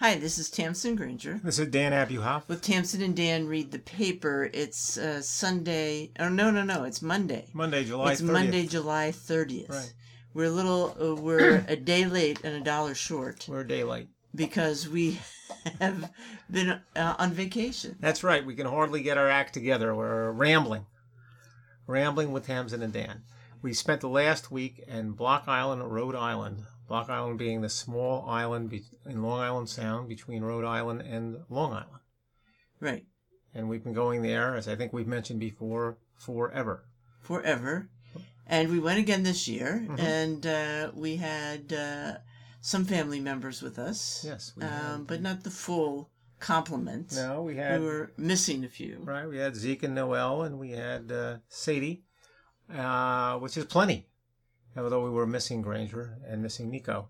Hi, this is Tamsin Granger. This is Dan Abuhoff. With Tamsin and Dan Read the Paper. It's Sunday. Oh, no. It's Monday. Monday, July 30th. It's Monday, July 30th. Right. We're a day late and $1 short. We're a day late. Because we have been on vacation. That's right. We can hardly get our act together. We're rambling with Tamsin and Dan. We spent the last week in Block Island, Rhode Island. Block Island being the small island in Long Island Sound between Rhode Island and Long Island. Right. And we've been going there, as I think we've mentioned before, forever. And we went again this year, and we had some family members with us. Yes. We had. But not the full complement. No, we had... We were missing a few. Right. We had Zeke and Noel, and we had Sadie, which is plenty. Although we were missing Granger and missing Nico.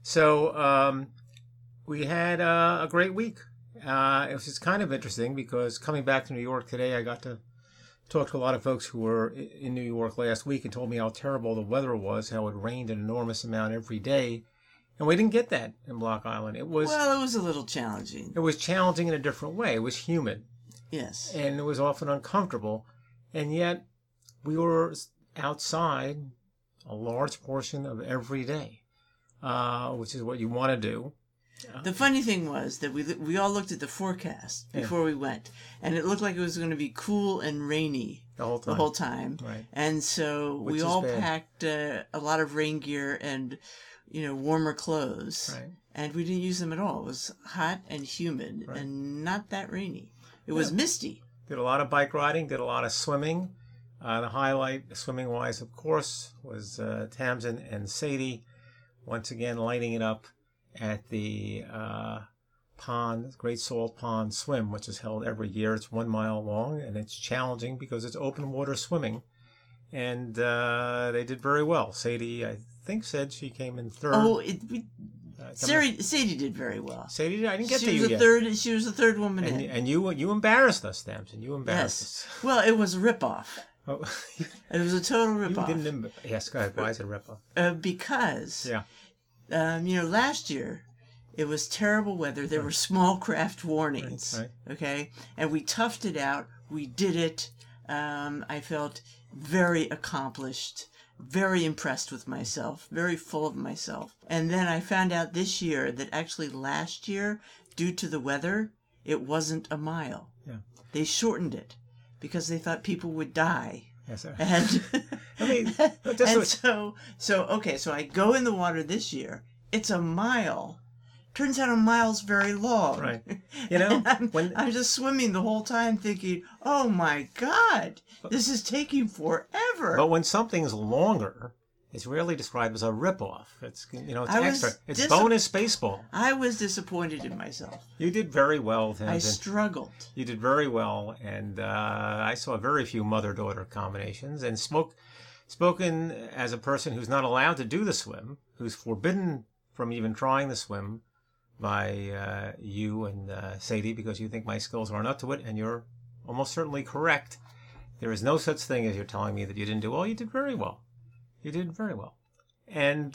So we had a great week. It was just kind of interesting because coming back to New York today, I got to talk to a lot of folks who were in New York last week and told me how terrible the weather was, how it rained an enormous amount every day. And we didn't get that in Block Island. It was a little challenging. It was challenging in a different way. It was humid. Yes. And it was often uncomfortable. And yet we were outside a large portion of every day, which is what you want to do. The funny thing was that we all looked at the forecast before we went, and it looked like it was going to be cool and rainy the whole time. Right. And so we all packed a lot of rain gear and warmer clothes, right. And we didn't use them at all. It was hot and humid and not that rainy. It was misty. Did a lot of bike riding, did a lot of swimming. The highlight, swimming-wise, of course, was Tamsin and Sadie, once again lighting it up at the Great Salt Pond Swim, which is held every year. It's 1 mile long, and it's challenging because it's open water swimming. And they did very well. Sadie, I think, said she came in third. Oh, Sadie did very well. Sadie, I didn't get to you yet. She was the third woman in. And you embarrassed us, Tamsin. You embarrassed us. Well, it was a ripoff. Oh. It was a total ripoff. Yes, go ahead. Why is it a ripoff? Because, last year it was terrible weather. There were small craft warnings. Right. Okay, and we toughed it out. We did it. I felt very accomplished, very impressed with myself, very full of myself. And then I found out this year that actually last year, due to the weather, it wasn't a mile. Yeah. They shortened it because they thought people would die. Yes, sir. And so I go in the water this year. It's a mile. Turns out a mile's very long. Right. I'm just swimming the whole time thinking, oh my God, this is taking forever. But when something's longer, it's rarely described as a ripoff. It's extra. It's bonus baseball. I was disappointed in myself. You did very well, Tamsin. I struggled. You did very well, and I saw very few mother-daughter combinations. And spoken as a person who's not allowed to do the swim, who's forbidden from even trying the swim by you and Sadie because you think my skills aren't up to it, and you're almost certainly correct. There is no such thing as you're telling me that you didn't do well. You did very well. You did very well. And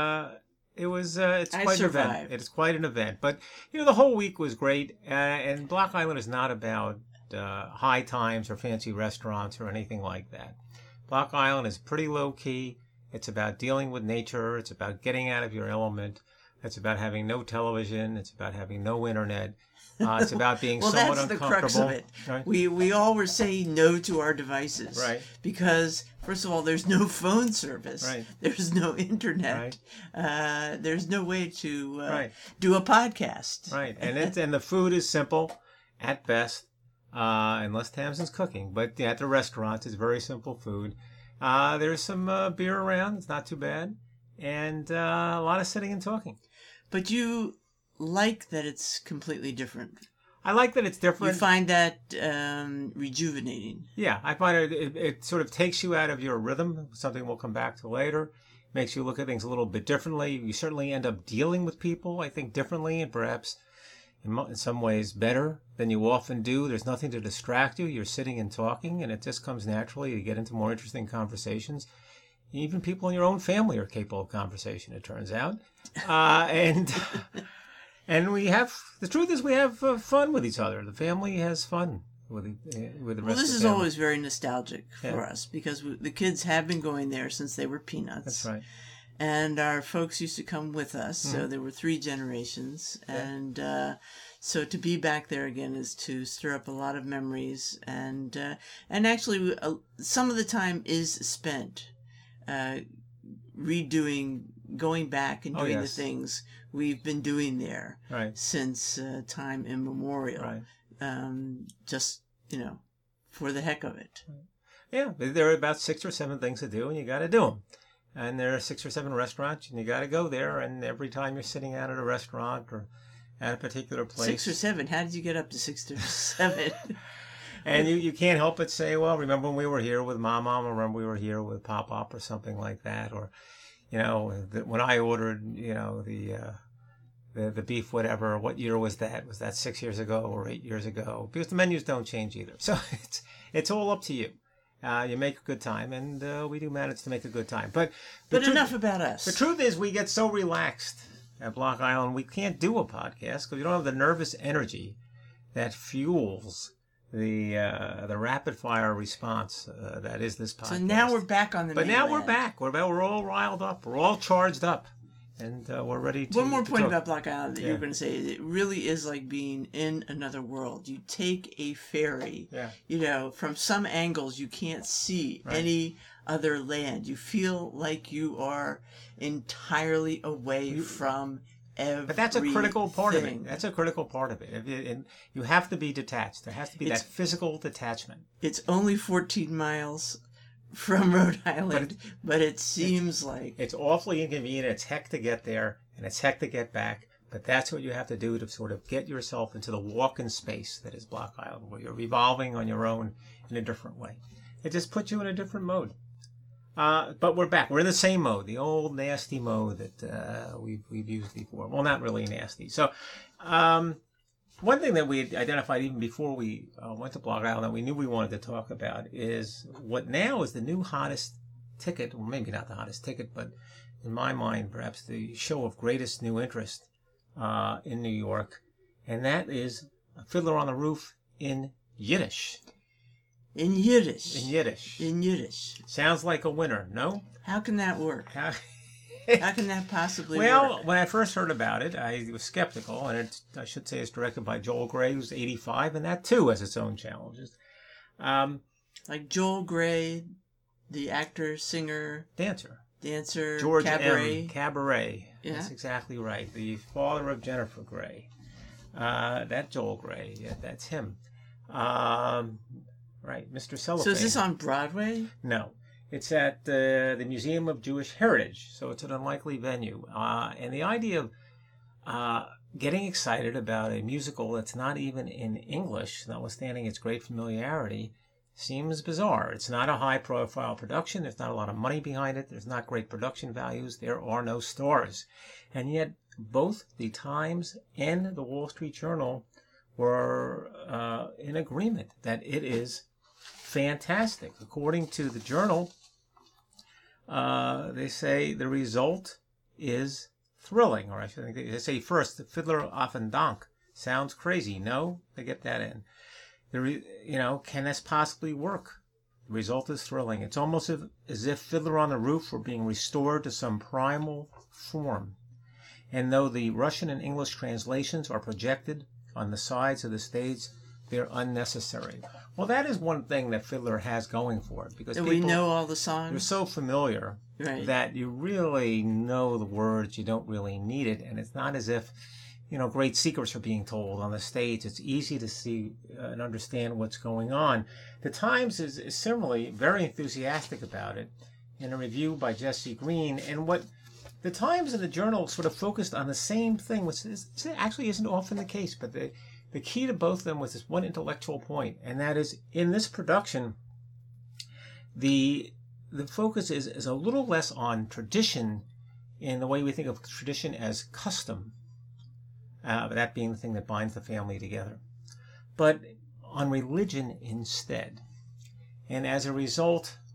it's quite an event. It's quite an event. But, the whole week was great. And Block Island is not about high times or fancy restaurants or anything like that. Block Island is pretty low-key. It's about dealing with nature. It's about getting out of your element. It's about having no television. It's about having no internet. It's about being somewhat uncomfortable. Well, that's the crux of it. Right? We all were saying no to our devices. Right. Because, first of all, there's no phone service. Right. There's no internet. Right. There's no way to do a podcast. Right. And the food is simple at best, unless Tamsin's cooking. But at the restaurants, it's very simple food. There's some beer around. It's not too bad. And a lot of sitting and talking. But you like that it's completely different. I like that it's different. You find that rejuvenating. Yeah, I find it sort of takes you out of your rhythm, something we'll come back to later. Makes you look at things a little bit differently. You certainly end up dealing with people, I think, differently and perhaps in some ways better than you often do. There's nothing to distract you. You're sitting and talking, and it just comes naturally to get into more interesting conversations. Even people in your own family are capable of conversation, it turns out. And the truth is we have fun with each other. The family has fun with the rest Well, of this the is family. always very nostalgic for us because the kids have been going there since they were peanuts. That's right. And our folks used to come with us, so there were 3 generations. And so to be back there again is to stir up a lot of memories. And actually, some of the time is spent going back and doing the things we've been doing there since time immemorial. Right. Just, for the heck of it. Yeah, there are about 6 or 7 things to do, and you got to do them. And there are 6 or 7 restaurants, and you got to go there. And every time you're sitting out at a restaurant or at a particular place, 6 or 7. How did you get up to 6 or 7? And you can't help but say, well, remember when we were here with Mom, or remember we were here with Pop, or something like that, or when I ordered the beef, whatever. What year was that? Was that 6 years ago or 8 years ago? Because the menus don't change either, so it's all up to you. You make a good time, and we do manage to make a good time. But enough about us. The truth is, we get so relaxed at Block Island, we can't do a podcast because we don't have the nervous energy that fuels the rapid fire response that is this podcast. So now we're back on the mainland. Now we're back. We're all riled up. We're all charged up. And we're ready to... One more point about Block Island that you were going to say. It really is like being in another world. You take a ferry. From some angles you can't see any other land. You feel like you are entirely away from everything. But that's a critical part of it. That's a critical part of it. And you have to be detached. There has to be that physical detachment. It's only 14 miles from Rhode Island, but it seems like... It's awfully inconvenient. It's heck to get there, and it's heck to get back. But that's what you have to do to sort of get yourself into the walk-in space that is Block Island, where you're revolving on your own in a different way. It just puts you in a different mode. But we're back. We're in the same mode, the old nasty mode that we've used before. Well, not really nasty. So... one thing that we had identified even before we went to Block Island that we knew we wanted to talk about is what now is the new hottest ticket, or maybe not the hottest ticket, but in my mind, perhaps the show of greatest new interest in New York, and that is Fiddler on the Roof in Yiddish. In Yiddish. In Yiddish. In Yiddish. Sounds like a winner, no? How can that work? How can that possibly work? When I first heard about it, I was skeptical, and I should say it's directed by Joel Grey, who's 85, and that too has its own challenges. Like Joel Grey, the actor, singer, dancer, George Cabaret. Cabaret. Yeah. That's exactly right. The father of Jennifer Grey. That Joel Grey. Yeah, that's him. Right, Mr. Cellophane. So is this on Broadway? No. It's at the Museum of Jewish Heritage, so it's an unlikely venue. And the idea of getting excited about a musical that's not even in English, notwithstanding its great familiarity, seems bizarre. It's not a high-profile production. There's not a lot of money behind it. There's not great production values. There are no stars. And yet, both the Times and the Wall Street Journal were in agreement that it is fantastic. According to the Journal, they say the result is thrilling, or I should think they say first, the Fiddler auf den Dank sounds crazy. No, they get that in. Can this possibly work? The result is thrilling. It's almost as if Fiddler on the Roof were being restored to some primal form. And though the Russian and English translations are projected on the sides of the stage, they're unnecessary. Well, that is one thing that Fiddler has going for it, because we know all the songs. They're so familiar that you really know the words. You don't really need it, and it's not as if great secrets are being told on the stage. It's easy to see and understand what's going on. The Times is similarly very enthusiastic about it in a review by Jesse Green, and what the Times and the Journal sort of focused on the same thing, which actually isn't often the case, but the key to both of them was this one intellectual point, and that is, in this production, the focus is a little less on tradition in the way we think of tradition as custom, that being the thing that binds the family together, but on religion instead. And as a result,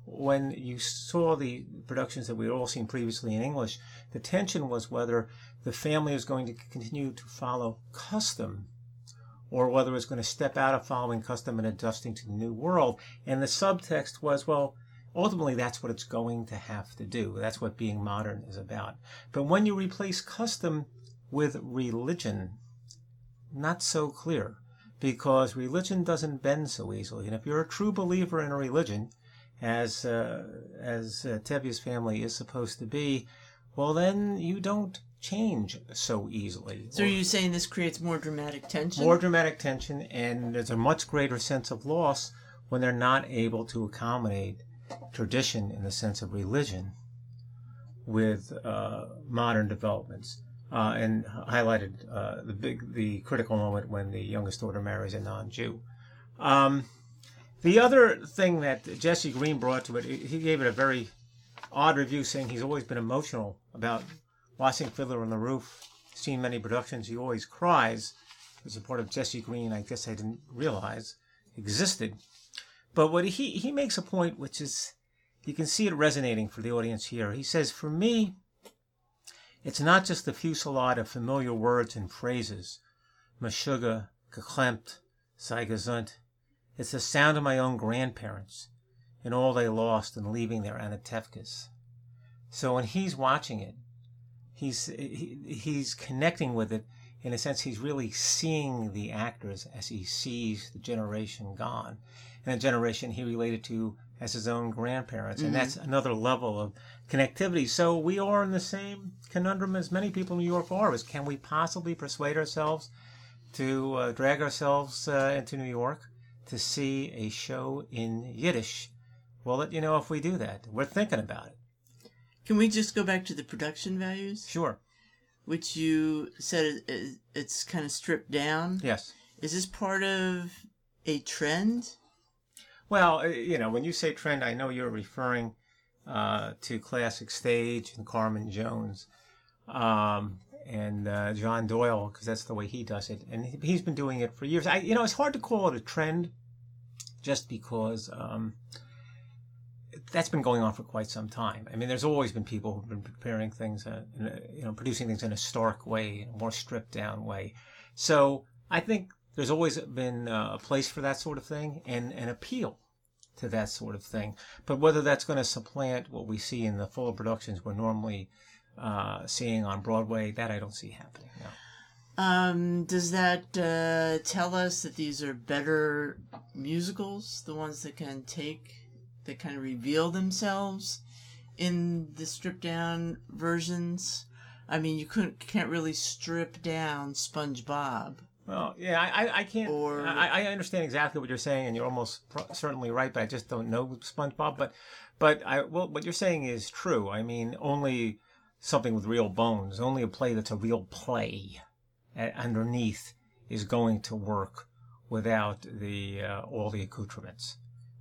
when you saw the productions that we had all seen previously in English, the tension was whether the family was going to continue to follow custom or whether it was going to step out of following custom and adjusting to the new world. And the subtext was, well, ultimately that's what it's going to have to do. That's what being modern is about. But when you replace custom with religion, not so clear, because religion doesn't bend so easily. And if you're a true believer in a religion, as Tevye's family is supposed to be, well, then you don't change so easily. So are you saying this creates more dramatic tension? More dramatic tension, and there's a much greater sense of loss when they're not able to accommodate tradition in the sense of religion with modern developments. And highlighted the critical moment when the youngest daughter marries a non-Jew. The other thing that Jesse Green brought to it, he gave it a very odd review, saying he's always been emotional about watching Fiddler on the Roof. Seen many productions, he always cries. It's a part of Jesse Green I guess I didn't realize existed. But what he makes a point, which is, you can see it resonating for the audience here. He says, for me, it's not just the fusillade of familiar words and phrases, Meshuggah, geklempt, sei gesund. It's the sound of my own grandparents and all they lost in leaving their Anatevkas. So when he's watching it, he's connecting with it. In a sense, he's really seeing the actors as he sees the generation gone, and a generation he related to as his own grandparents. And that's another level of connectivity. So we are in the same conundrum as many people in New York are, is can we possibly persuade ourselves to drag ourselves into New York to see a show in Yiddish? We'll let you know if we do that. We're thinking about it. Can we just go back to the production values? Sure. Which you said it's kind of stripped down? Yes. Is this part of a trend? Well, when you say trend, I know you're referring to classic stage and Carmen Jones and John Doyle, because that's the way he does it. And he's been doing it for years. It's hard to call it a trend just because that's been going on for quite some time. I mean, there's always been people who've been preparing things, producing things in a stark way, in a more stripped down way. So I think there's always been a place for that sort of thing and an appeal to that sort of thing. But whether that's going to supplant what we see in the fuller productions we're normally seeing on Broadway, that I don't see happening now. Does that tell us that these are better musicals, the ones that kind of reveal themselves in the stripped down versions? I mean, you can't really strip down SpongeBob. Well, yeah, I can't. I understand exactly what you're saying, and you're almost certainly right. But I just don't know SpongeBob. But what you're saying is true. I mean, only something with real bones, only a play that's a real play underneath is going to work without all the accoutrements.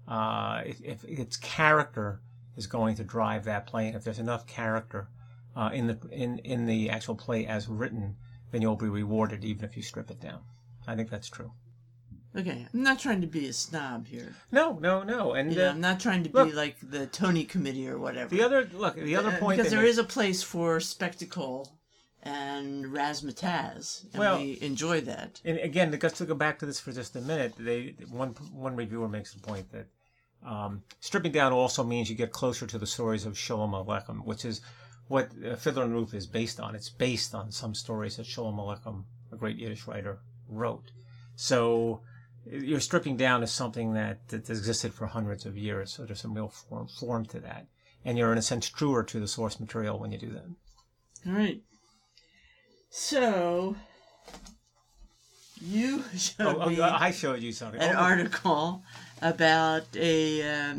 If its character is going to drive that play, and if there's enough character in the actual play as written, then you'll be rewarded even if you strip it down. I think that's true. Okay, I'm not trying to be a snob here. No. And I'm not trying to be like the Tony Committee or whatever. The other point, because there is a place for spectacle and razzmatazz, and we enjoy that. And again, just to go back to this for just a minute, one reviewer makes the point that stripping down also means you get closer to the stories of Sholem Aleichem, which is what Fiddler on the Roof is based on. It's based on some stories that Sholem Aleichem, a great Yiddish writer, wrote. So you're stripping down to something that existed for hundreds of years, so there's some real form to that. And you're, in a sense, truer to the source material when you do that. All right. So, you showed me I showed you something. An article about a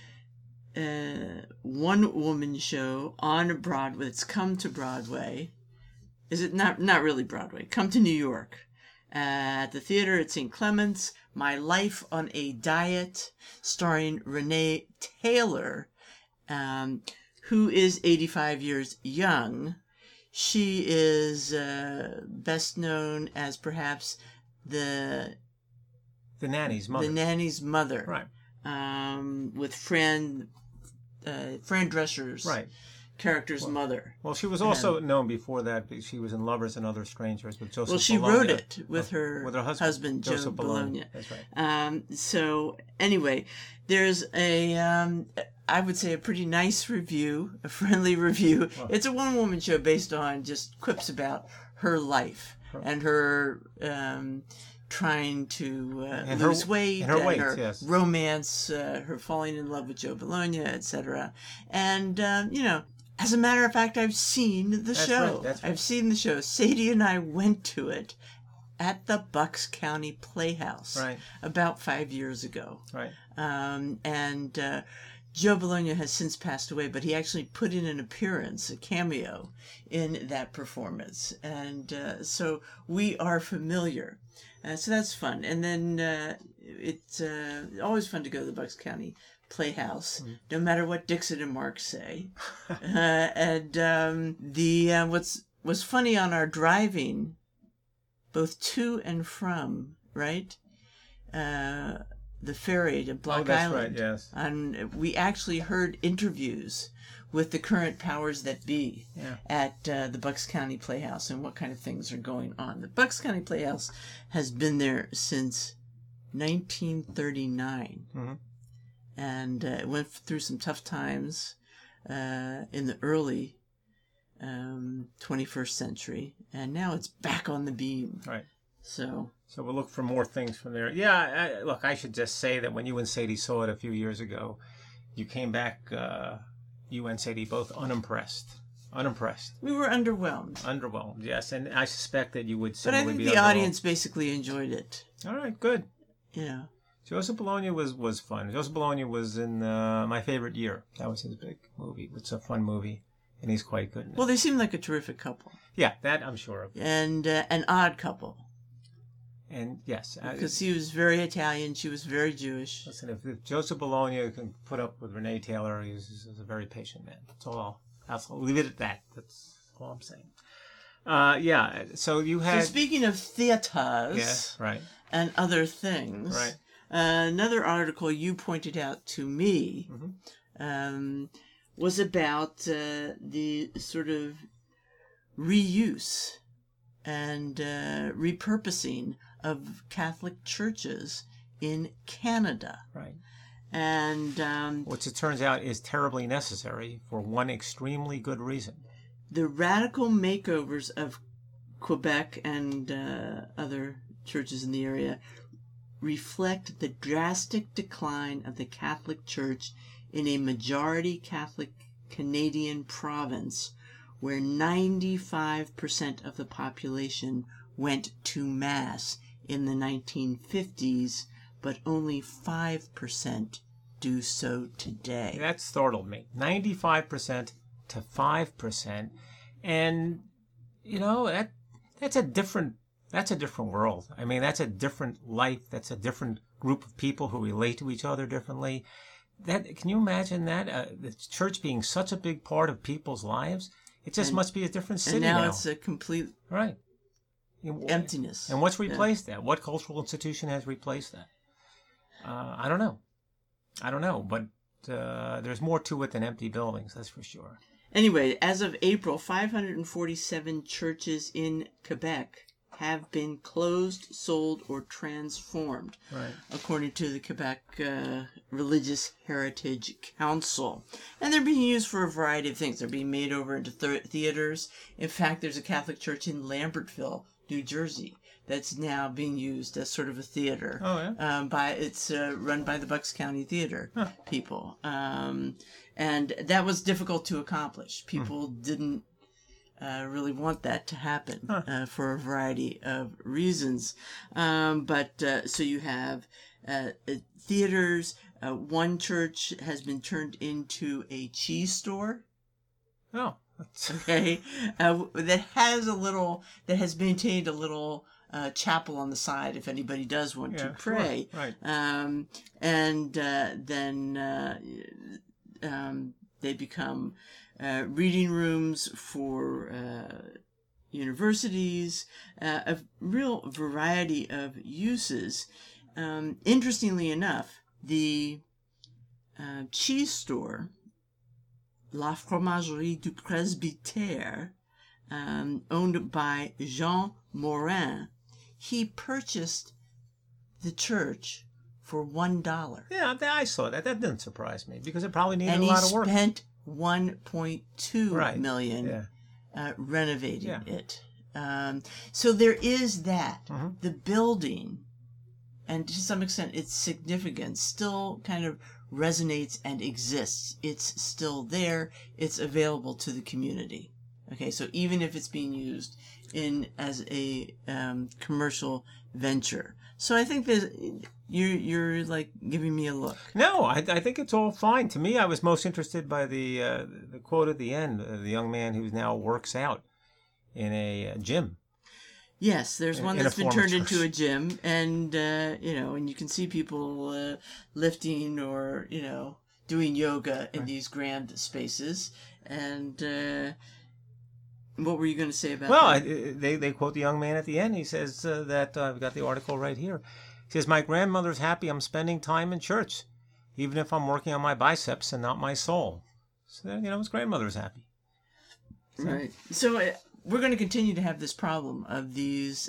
one-woman show on Broadway. It's come to Broadway. Is it not really Broadway? Come to New York. At the theater at St. Clement's, My Life on a Diet, starring Renee Taylor, who is 85 years young. She is best known as perhaps the nanny's mother. The nanny's mother. Right. With Fran Fran Drescher's Right. character's mother. Well, she was also known before that. She was in Lovers and Other Strangers with Joseph. Well, she Bologna. wrote it with her husband Joe Joseph Bologna. That's right. So anyway, there's I would say a pretty nice review, a friendly review. Well, it's a one-woman show based on just quips about her life and her trying to lose weight, and her weight, her yes. romance, her falling in love with Joe Bologna, etc. And as a matter of fact, I've seen the show. Right, that's right. I've seen the show. Sadie and I went to it at the Bucks County Playhouse about 5 years ago. Right. And Joe Bologna has since passed away, but he actually put in an appearance, a cameo, in that performance. And so we are familiar. So that's fun. And then it's always fun to go to the Bucks County Playhouse, no matter what Dixon and Mark say. And what's funny on our driving, both to and from, right? The ferry to Block Island. Right, yes. And we actually heard interviews with the current powers that be at the Bucks County Playhouse and what kind of things are going on. The Bucks County Playhouse has been there since 1939. Mm-hmm. And it went through some tough times in the early 21st century. And now it's back on the beam. Right. So we'll look for more things from there. Yeah, look, I should just say that when you and Sadie saw it a few years ago, you came back, you and Sadie both unimpressed. We were underwhelmed. Underwhelmed, yes. And I suspect that you would But I similarly think be the underwhelmed. audience basically enjoyed it. All right, good. Yeah. Joseph Bologna was fun. Joseph Bologna was in My Favorite Year. That was his big movie. It's a fun movie, and he's quite good in it. Well, they seemed like a terrific couple. Yeah, that I'm sure of. And an odd couple. And yes. Because he was very Italian, she was very Jewish. Listen, if Joseph Bologna can put up with Renee Taylor, he's a very patient man. That's all. I'll leave it at that. That's all I'm saying. Yeah, so you had... So speaking of theaters yes, right. and other things, right. Another article you pointed out to me was about the sort of reuse and repurposing of Catholic churches in Canada. Right. And which it turns out is terribly necessary for one extremely good reason. The radical makeovers of Quebec and other churches in the area reflect the drastic decline of the Catholic Church in a majority Catholic Canadian province where 95% of the population went to Mass in the 1950s, but only 5% do so today. That startled me. 95% to 5%. And, you know, that's a different world. I mean, that's a different life. That's a different group of people who relate to each other differently. Can you imagine that? The church being such a big part of people's lives? It just must be a different city now. And now it's a complete emptiness. And what's replaced that? What cultural institution has replaced that? I don't know. But there's more to it than empty buildings, that's for sure. Anyway, as of April, 547 churches in Quebec have been closed, sold, or transformed, according to the Quebec Religious Heritage Council. And they're being used for a variety of things. They're being made over into theaters. In fact, there's a Catholic church in Lambertville, New Jersey, that's now being used as sort of a theater. Oh, yeah? It's run by the Bucks County Theater people. And that was difficult to accomplish. People didn't really want that to happen for a variety of reasons. So you have theaters. One church has been turned into a cheese store. Oh. Okay. That has maintained a little chapel on the side if anybody does want to pray. Sure. Right. And then they become reading rooms for universities, a real variety of uses. Interestingly enough, the cheese store La Fromagerie du Presbytère, owned by Jean Morin. He purchased the church for $1. Yeah, I saw that. That didn't surprise me because it probably needed And a lot of work. he spent $1.2 million Yeah. renovating Yeah. it. So there is that. Mm-hmm. The building, and to some extent its significance, still kind of resonates and exists. It's still there. It's available to the community. Okay, so even if it's being used as a commercial venture. So I think that you're like giving me a look. No, I think it's all fine. To me, I was most interested by the quote at the end, the young man who now works out in a gym. Yes, there's one in that's a been turned former into a gym, and and you can see people lifting or doing yoga in these grand spaces. And what were you going to say about Well, that? they quote the young man at the end. He says that I've got the article right here. He says, "My grandmother's happy I'm spending time in church, even if I'm working on my biceps and not my soul." So his grandmother's happy. So, Right. So we're going to continue to have this problem of these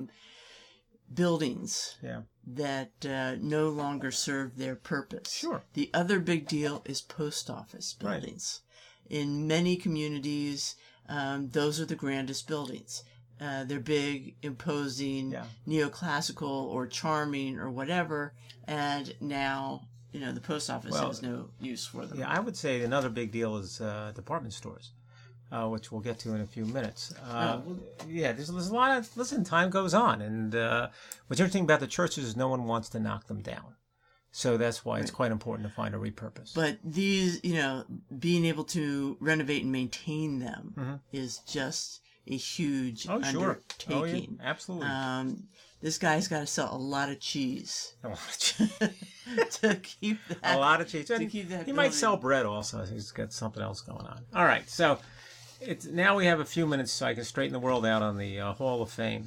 buildings Yeah. that no longer serve their purpose. Sure. The other big deal is post office buildings. Right. In many communities, those are the grandest buildings. They're big, imposing, neoclassical or charming or whatever, and now the post office has no use for them. Yeah, I would say another big deal is department stores. Which we'll get to in a few minutes. Yeah, there's a lot of... Listen, time goes on. And what's interesting about the churches is no one wants to knock them down. So that's why it's quite important to find a repurpose. But these, being able to renovate and maintain them is just a huge undertaking. Oh, yeah, absolutely. This guy's got to sell a lot of cheese. A lot of cheese. to keep that. A lot of cheese. To keep that he might sell bread also. He's got something else going on. All right, so... now we have a few minutes so I can straighten the world out on the Hall of Fame.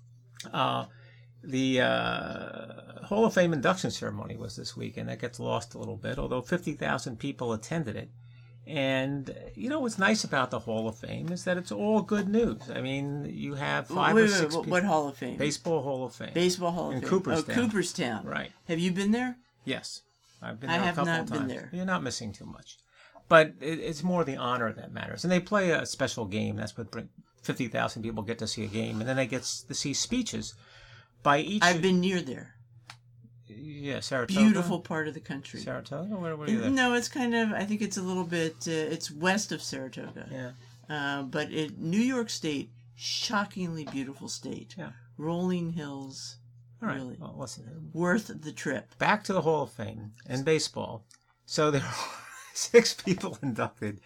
The Hall of Fame induction ceremony was this week, and that gets lost a little bit, although 50,000 people attended it. And, what's nice about the Hall of Fame is that it's all good news. I mean, you have five or six people. What Hall of Fame? Baseball Hall of Fame. Baseball Hall of Fame. In Cooperstown. Oh, Cooperstown. Right. Have you been there? Yes. I've been there I a have couple not of times. been there. You're not missing too much. But it's more the honor that matters. And they play a special game. That's what 50,000 people get to see a game. And then they get to see speeches by each... I've been near there. Yeah, Saratoga. Beautiful part of the country. Saratoga? Where are you there? No, it's kind of... I think it's a little bit... it's west of Saratoga. Yeah. But New York State, shockingly beautiful state. Yeah. Rolling hills. All right. Really. Well, listen. Worth the trip. Back to the Hall of Fame and baseball. So there are 6 people inducted.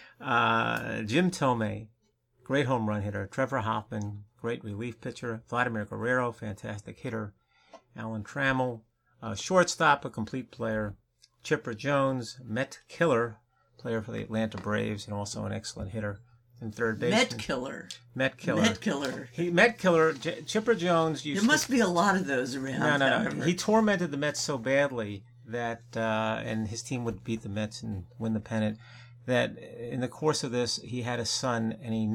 Jim Thome, great home run hitter. Trevor Hoffman, great relief pitcher. Vladimir Guerrero, fantastic hitter. Alan Trammell, shortstop, a complete player. Chipper Jones, Met killer, player for the Atlanta Braves, and also an excellent hitter. And third baseman. Met killer. Met killer. Met killer. Met killer. Chipper Jones used There must be a lot of those around. No. He tormented the Mets so badly that, and his team would beat the Mets and win the pennant, that in the course of this, he had a son, and he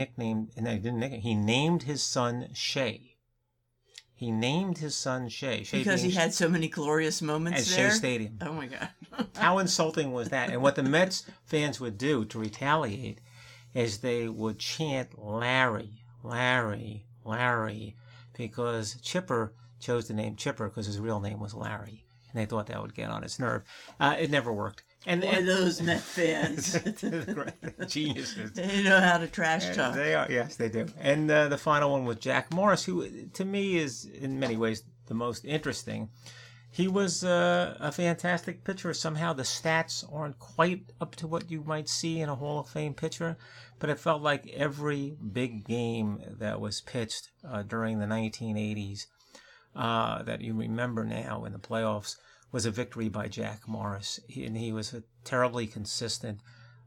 named his son Shea. He named his son Shea. Because he had so many glorious moments at there? Shea Stadium. Oh, my God. How insulting was that? And what the Mets fans would do to retaliate is they would chant Larry, Larry, Larry, because Chipper chose the name Chipper because his real name was Larry. And they thought that would get on his nerve. It never worked. And those Met fans. Geniuses. They know how to trash talk. They are, yes, they do. And the final one was Jack Morris, who to me is in many ways the most interesting. He was a fantastic pitcher. Somehow the stats aren't quite up to what you might see in a Hall of Fame pitcher, but it felt like every big game that was pitched during the 1980s that you remember now in the playoffs was a victory by Jack Morris. He was terribly consistent.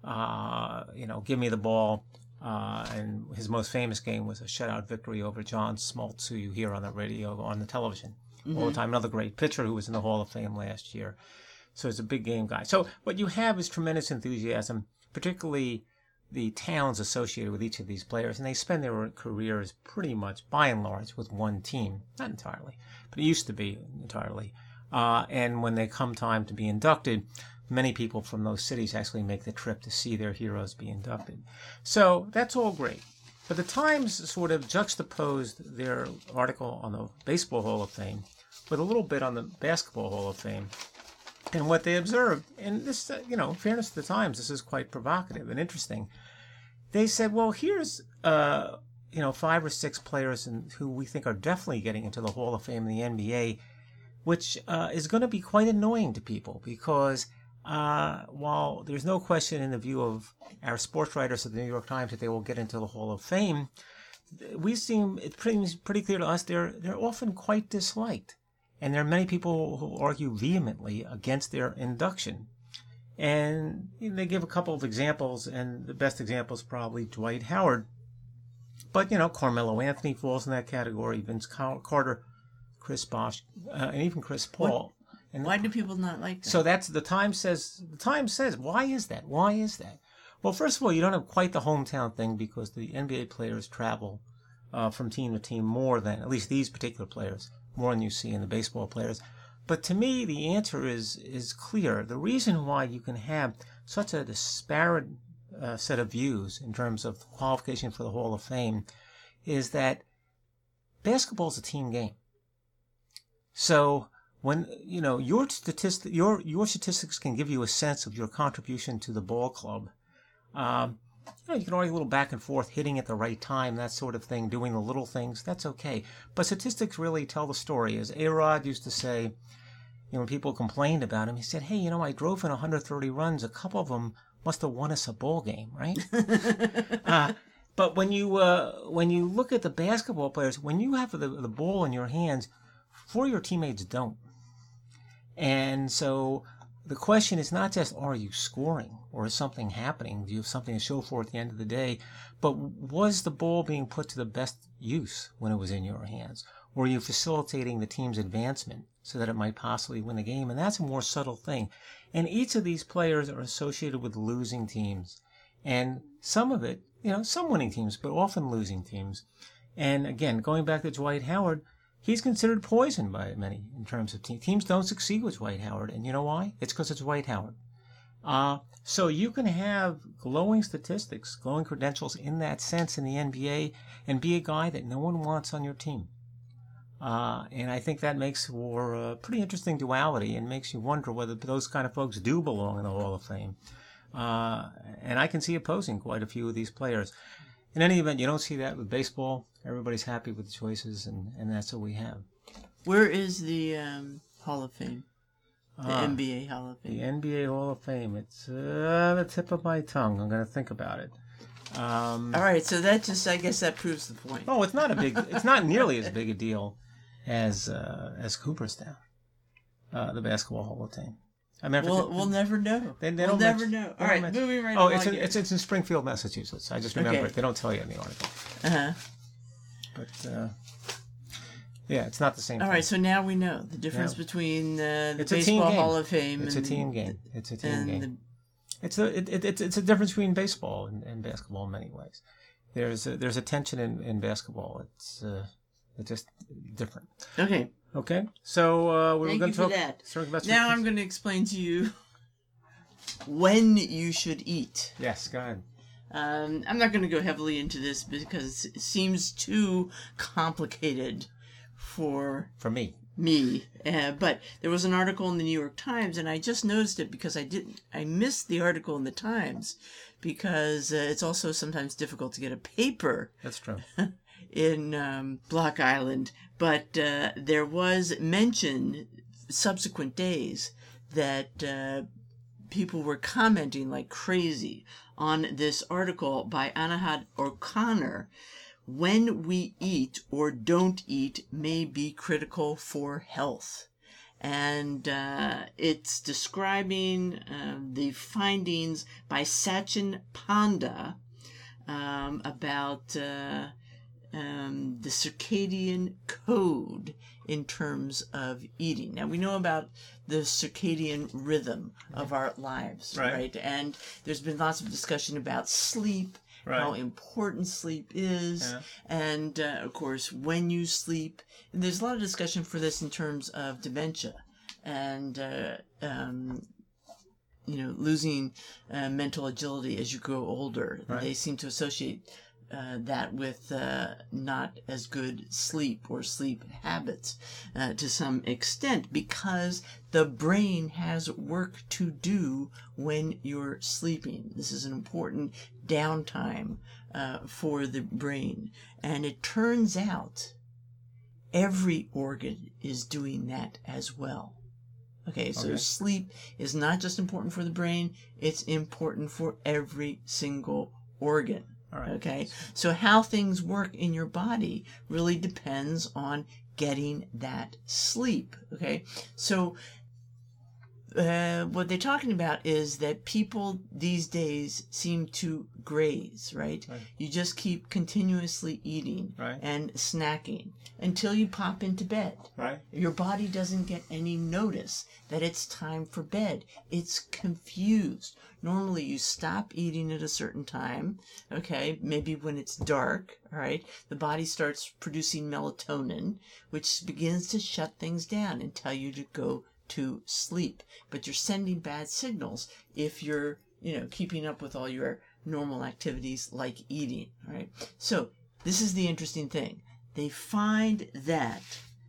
Give me the ball. And his most famous game was a shutout victory over John Smoltz, who you hear on the radio, on the television all the time. Another great pitcher who was in the Hall of Fame last year. So it's a big game guy. So what you have is tremendous enthusiasm particularly the towns associated with each of these players, and they spend their careers pretty much, by and large, with one team. Not entirely, but it used to be entirely. And when they come time to be inducted, many people from those cities actually make the trip to see their heroes be inducted. So that's all great. But the Times sort of juxtaposed their article on the Baseball Hall of Fame with a little bit on the Basketball Hall of Fame. And what they observed, and this, in fairness to the Times, this is quite provocative and interesting. They said, well, here's, 5 or 6 players who we think are definitely getting into the Hall of Fame in the NBA, which is going to be quite annoying to people because while there's no question in the view of our sports writers at the New York Times that they will get into the Hall of Fame, it's pretty clear to us they're often quite disliked. And there are many people who argue vehemently against their induction. And they give a couple of examples, and the best example is probably Dwight Howard. But, Carmelo Anthony falls in that category, Vince Carter, Chris Bosh, and even Chris Paul. And why do people not like that? So that's the Times says, why is that? Why is that? Well, first of all, you don't have quite the hometown thing because the NBA players travel from team to team more than, at least these particular players, more than you see in the baseball players. But to me, the answer is clear. The reason why you can have such a disparate set of views in terms of qualification for the Hall of Fame is that basketball is a team game. So when your statistics can give you a sense of your contribution to the ball club. You can argue a little back and forth, hitting at the right time, that sort of thing, doing the little things, that's okay. But statistics really tell the story. As A-Rod used to say, when people complained about him, he said, hey, I drove in 130 runs. A couple of them must have won us a ball game, right? But when you look at the basketball players, when you have the ball in your hands, 4 of your teammates don't. And so the question is not just, are you scoring or is something happening? Do you have something to show for at the end of the day? But was the ball being put to the best use when it was in your hands? Were you facilitating the team's advancement so that it might possibly win the game? And that's a more subtle thing. And each of these players are associated with losing teams. And some of it, some winning teams, but often losing teams. And again, going back to Dwight Howard, he's considered poison by many in terms of teams. Teams don't succeed with Dwight Howard. And you know why? It's because it's Dwight Howard. So you can have glowing statistics, glowing credentials in that sense in the NBA and be a guy that no one wants on your team. And I think that makes for a pretty interesting duality and makes you wonder whether those kind of folks do belong in the Hall of Fame. And I can see opposing quite a few of these players. In any event, you don't see that with baseball. Everybody's happy with the choices, and that's what we have. Where is the Hall of Fame? The NBA Hall of Fame. The NBA Hall of Fame. It's the tip of my tongue. I'm going to think about it. All right, so I guess that proves the point. Oh, it's not nearly as big a deal as Cooperstown, the Basketball Hall of Fame. We'll never know. We'll never know. All right, moving right along. It's in Springfield, Massachusetts. I just remember it. They don't tell you in the article. Uh-huh. But, yeah, it's not the same thing. All right, so now we know the difference between the Baseball Hall of Fame It's a team game. It's a team game. It's a difference between baseball and basketball in many ways. There's a tension in basketball. It's just different. Okay. So we're going to talk about now I'm going to explain to you when you should eat. Yes, go ahead. I'm not going to go heavily into this because it seems too complicated for me. But there was an article in the New York Times, and I just noticed it because I missed the article in the Times because it's also sometimes difficult to get a paper. That's true. In Block Island, but there was mention subsequent days that people were commenting like crazy on this article by Anahad O'Connor. When we eat or don't eat may be critical for health. And it's describing the findings by Sachin Panda about the circadian code in terms of eating. Now, we know about the circadian rhythm of our lives, right? And there's been lots of discussion about sleep, how important sleep is, and of course, when you sleep. And there's a lot of discussion for this in terms of dementia and losing mental agility as you grow older. They seem to associate that with not as good sleep or sleep habits to some extent, because the brain has work to do when you're sleeping. This is an important downtime for the brain. And it turns out every organ is doing that as well. Okay, so sleep is not just important for the brain, it's important for every single organ. Okay, so how things work in your body really depends on getting that sleep. Okay, so what they're talking about is that people these days seem to graze, right? You just keep continuously eating and snacking until you pop into bed. Your body doesn't get any notice that it's time for bed. It's confused. Normally you stop eating at a certain time, okay, maybe when it's dark, all right? The body starts producing melatonin, which begins to shut things down and tell you to go to sleep. But you're sending bad signals if you're, keeping up with all your normal activities like eating, all right? So this is the interesting thing. They find that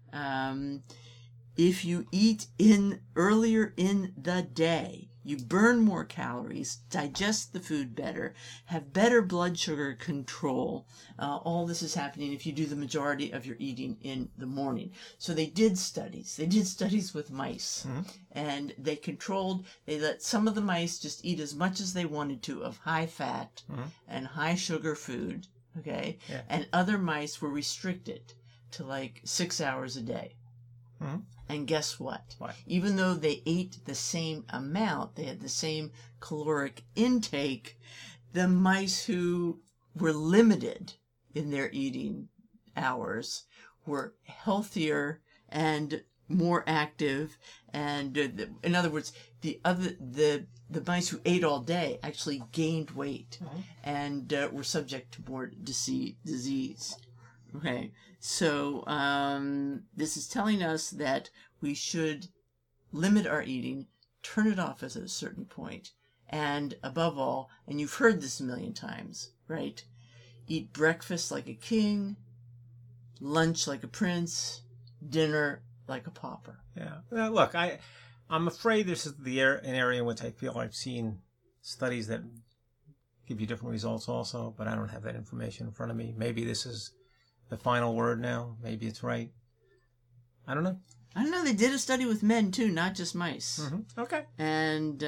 if you eat earlier in the day, you burn more calories, digest the food better, have better blood sugar control. All this is happening if you do the majority of your eating in the morning. So they did studies. They did studies with mice. And they let some of the mice just eat as much as they wanted to of high fat and high sugar food. Okay? Yeah. And other mice were restricted to like 6 hours a day. And guess what? Even though they ate the same amount, they had the same caloric intake, the mice who were limited in their eating hours were healthier and more active. And in other words, the mice who ate all day actually gained weight and were subject to more disease. Okay, so this is telling us that we should limit our eating, turn it off at a certain point, and above all, and you've heard this a million times, right? Eat breakfast like a king, lunch like a prince, dinner like a pauper. Yeah. Now, look, I'm afraid this is an area in which I feel I've seen studies that give you different results also, but I don't have that information in front of me. Maybe this is the final word now. Maybe it's right. I don't know. They did a study with men too, not just mice. Okay. And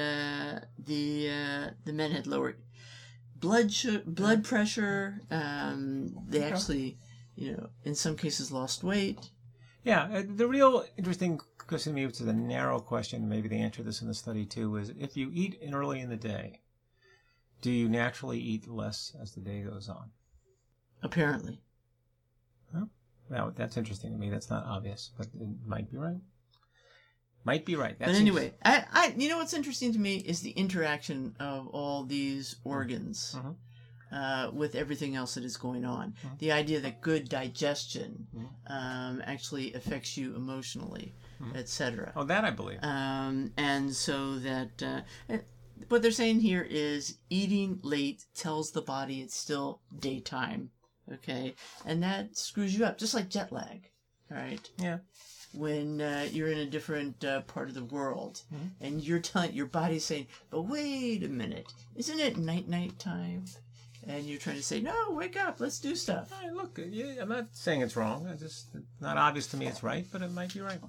the men had lower blood pressure. They actually, in some cases lost weight. Yeah. The real interesting question to me, which is a narrow question, maybe they answer this in the study too, is if you eat early in the day, do you naturally eat less as the day goes on? Apparently. Well, that's interesting to me. That's not obvious, but it might be right. Might be right. But anyway, I what's interesting to me is the interaction of all these organs with everything else that is going on. The idea that good digestion actually affects you emotionally, etc. Oh, that I believe. And so that what they're saying here is eating late tells the body it's still daytime. Okay, and that screws you up, just like jet lag, right? Yeah. When you're in a different part of the world, and you're telling your body's saying, "But wait a minute, isn't it night time?" And you're trying to say, "No, wake up, let's do stuff." Hey, look, I'm not saying it's wrong. It's not obvious to me it's right, but it might be right.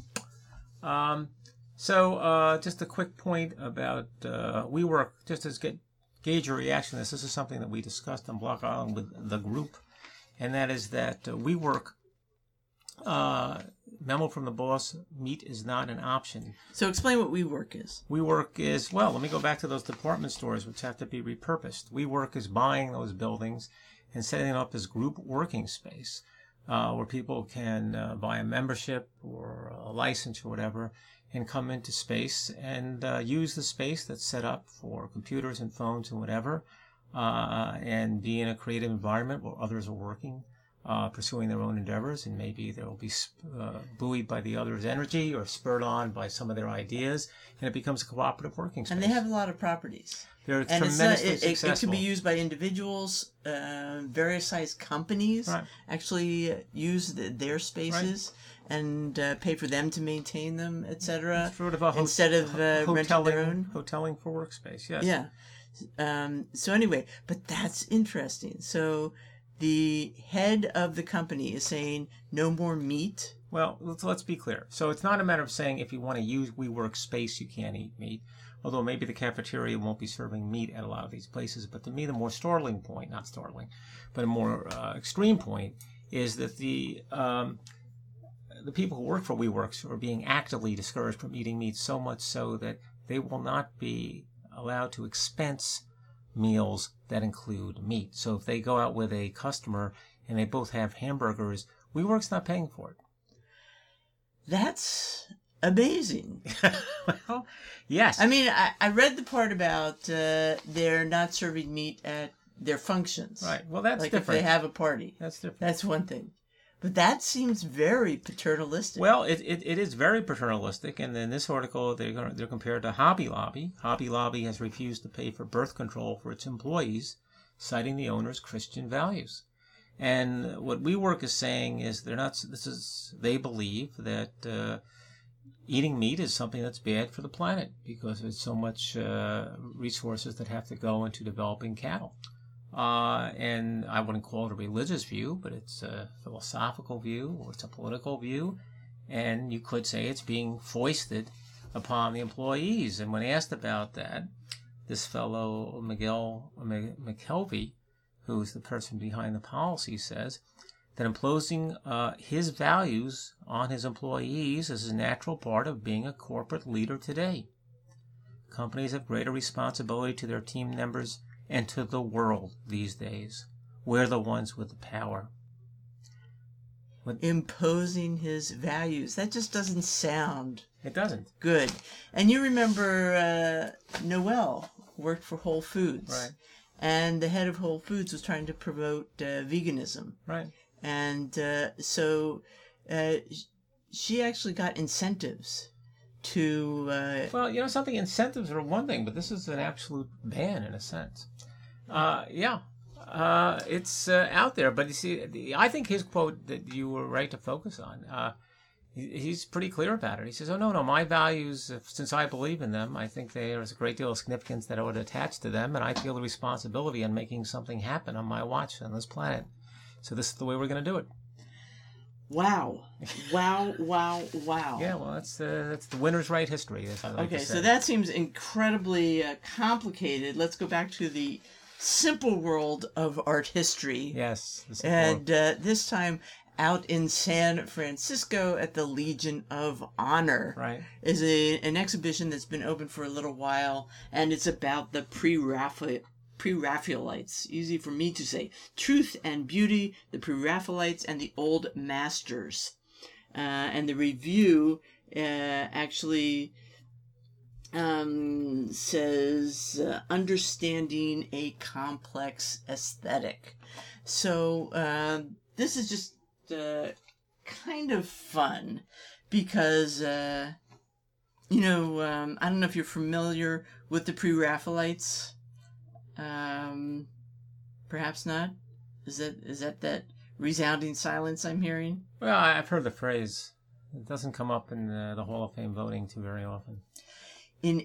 So just a quick point about WeWork, just as gauge your reaction to this. This is something that we discussed on Block Island with the group, and that is that WeWork, memo from the boss, meat is not an option. So explain what WeWork is. WeWork is, well, let me go back to those department stores which have to be repurposed. WeWork is buying those buildings and setting it up as group working space, where people can buy a membership or a license or whatever and come into space and use the space that's set up for computers and phones and whatever, and be in a creative environment where others are working, pursuing their own endeavors, and maybe they'll be buoyed by the others' energy or spurred on by some of their ideas, and it becomes a cooperative working space. And they have a lot of properties. They're And tremendously successful. it can be used by individuals. Various size companies Right. actually use their spaces and pay for them to maintain them, etc. Sort of a instead of renting their own. Hoteling for workspace, yes. Yeah. So anyway, but that's interesting. So the head of the company is saying no more meat. Well, let's be clear. So it's not a matter of saying if you want to use WeWork space, you can't eat meat. Although maybe the cafeteria won't be serving meat at a lot of these places. But to me, the more startling point, not startling, but a more extreme point, is that the people who work for WeWorks are being actively discouraged from eating meat, so much so that they will not be allowed to expense meals that include meat. So if they go out with a customer and they both have hamburgers, WeWork's not paying for it. That's amazing. Well, yes. I mean, I read the part about they're not serving meat at their functions. Right. Well, that's like different. if they have a party. That's different. That's one thing. But that seems very paternalistic. Well, it is very paternalistic, and in this article they're compared to Hobby Lobby. Hobby Lobby has refused to pay for birth control for its employees, citing the owner's Christian values. And what WeWork is saying is they believe that eating meat is something that's bad for the planet because there's so much resources that have to go into developing cattle. And I wouldn't call it a religious view, but it's a philosophical view, or it's a political view, and you could say it's being foisted upon the employees. And when asked about that, this fellow Miguel McKelvey, who's the person behind the policy, says that imposing his values on his employees is a natural part of being a corporate leader today. Companies have greater responsibility to their team members and to the world these days. We're the ones with the power. Imposing his values. That just doesn't sound It doesn't. good. And you remember Noel worked for Whole Foods. Right. And the head of Whole Foods was trying to promote veganism. Right. And so she actually got incentives to... Well, something, incentives are one thing, but this is an absolute ban in a sense. It's out there. But you see, I think his quote that you were right to focus on, he's pretty clear about it. He says, no, my values, since I believe in them, I think there's a great deal of significance that I would attach to them, and I feel the responsibility in making something happen on my watch on this planet. So this is the way we're going to do it. Wow. Yeah, Yeah, well, that's the winner's right history. As I like to say. So that seems incredibly complicated. Let's go back to the simple world of art history. Yes. And this time out in San Francisco at the Legion of Honor. Right. Is an exhibition that's been open for a little while, and it's about the Pre-Raphaelites, easy for me to say, Truth and Beauty, the Pre-Raphaelites, and the Old Masters. And the review actually says, Understanding a Complex Aesthetic. So this is just kind of fun because, I don't know if you're familiar with the Pre-Raphaelites. Perhaps not. Is that resounding silence I'm hearing? Well, I've heard the phrase. It doesn't come up in the Hall of Fame voting too very often. In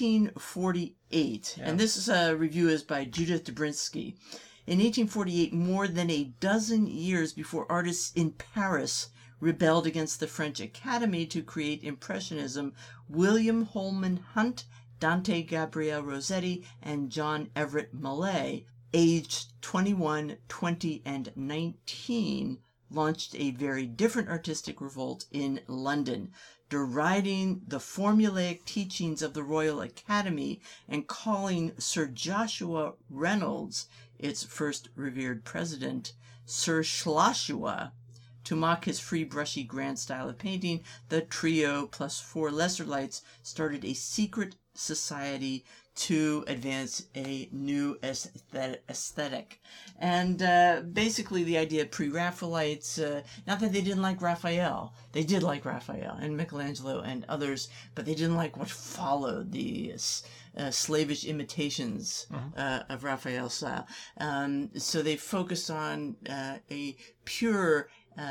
1848, and this is a review is by Judith Dobrinsky. In 1848, more than a dozen years before artists in Paris rebelled against the French Academy to create Impressionism, William Holman Hunt, Dante Gabriel Rossetti, and John Everett Millais, aged 21, 20, and 19, launched a very different artistic revolt in London, deriding the formulaic teachings of the Royal Academy and calling Sir Joshua Reynolds, its first revered president, Sir Schloshua. To mock his free, brushy, grand style of painting, the trio plus 4 lesser lights started a secret society to advance a new aesthetic. And basically the idea of pre-Raphaelites, not that they didn't like Raphael, they did like Raphael and Michelangelo and others, but they didn't like what followed, the slavish imitations of Raphael's style. So they focused on a pure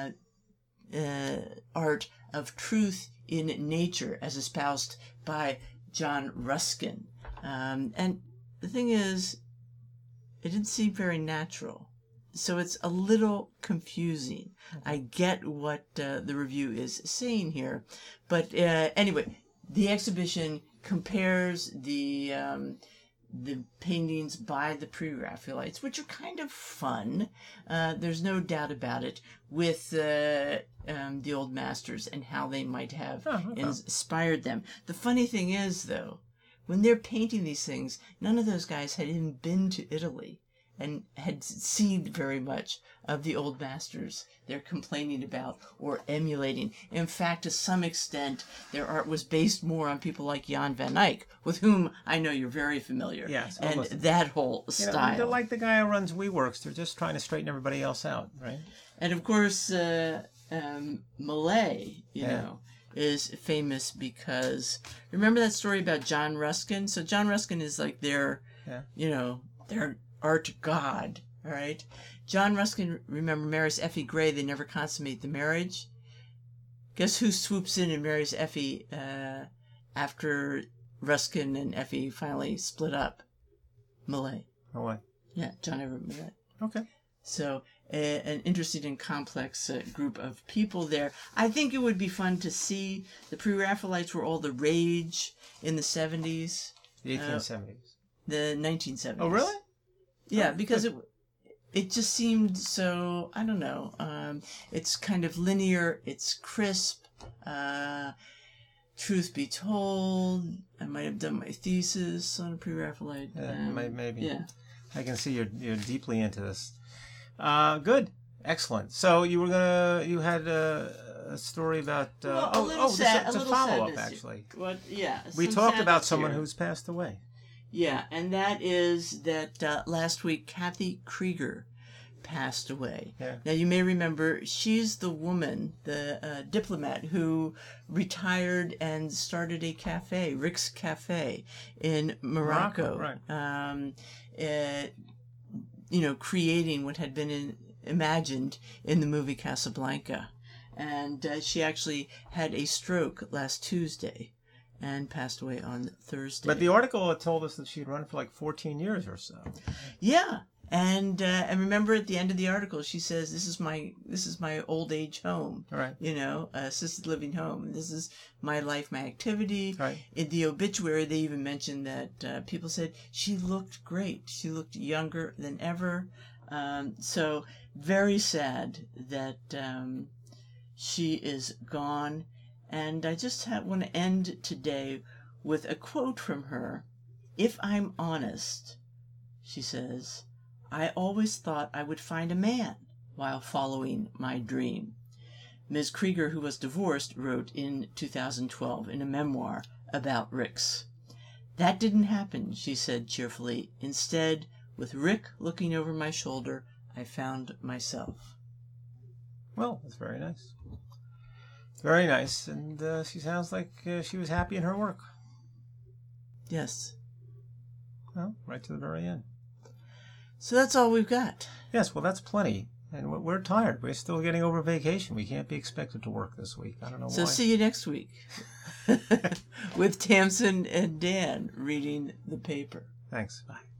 art of truth in nature as espoused by John Ruskin. And the thing is, it didn't seem very natural. So it's a little confusing. I get what the review is saying here. But anyway, the exhibition compares the paintings by the pre-Raphaelites, which are kind of fun. There's no doubt about it, with the old masters and how they might have inspired them. The funny thing is, though, when they're painting these things, none of those guys had even been to Italy and had seen very much of the old masters they're complaining about or emulating. In fact, to some extent, their art was based more on people like Jan van Eyck, with whom I know you're very familiar. Yes, and almost. That whole style. They're like the guy who runs WeWorks. They're just trying to straighten everybody else out, right? And of course, Millet, you know, is famous because, remember that story about John Ruskin? So John Ruskin is like their, you know, their art god, all right? John Ruskin, remember, marries Effie Gray. They never consummate the marriage. Guess who swoops in and marries Effie after Ruskin and Effie finally split up? Millet. Oh, what? Yeah, John Everett Millet. Okay. So an interesting and complex group of people there. I think it would be fun to see. The pre-Raphaelites were all the rage in the 70s. The 1870s. The 1970s. Oh, really? Yeah, because it just seemed so, I don't know, it's kind of linear, it's crisp, truth be told, I might have done my thesis on a pre-Raphaelite. Maybe. Yeah. I can see you're deeply into this. Good. Excellent. So you had a story about, it's a follow-up, actually. What? Yeah. We talked about someone who's passed away. Yeah, and that is that last week Kathy Krieger passed away. Yeah. Now, you may remember, she's the woman, the diplomat, who retired and started a cafe, Rick's Cafe, in Morocco. Right. You know, creating what had been imagined in the movie Casablanca. And she actually had a stroke last Tuesday and passed away on Thursday. But the article told us that she'd run for like 14 years or so. Yeah. And remember at the end of the article, she says, this is my old age home, Right. You know, assisted living home. This is my life, my activity. Right. In the obituary, they even mentioned that people said she looked great. She looked younger than ever. So very sad that she is gone. And I just want to end today with a quote from her. If I'm honest, she says, I always thought I would find a man while following my dream. Ms. Krieger, who was divorced, wrote in 2012 in a memoir about Rick's. That didn't happen, she said cheerfully. Instead, with Rick looking over my shoulder, I found myself. Well, that's very nice. Very nice. And she sounds like she was happy in her work. Yes. Well, right to the very end. So that's all we've got. Yes, well, that's plenty. And we're tired. We're still getting over vacation. We can't be expected to work this week. I don't know why. So see you next week with Tamsin and Dan reading the paper. Thanks. Bye.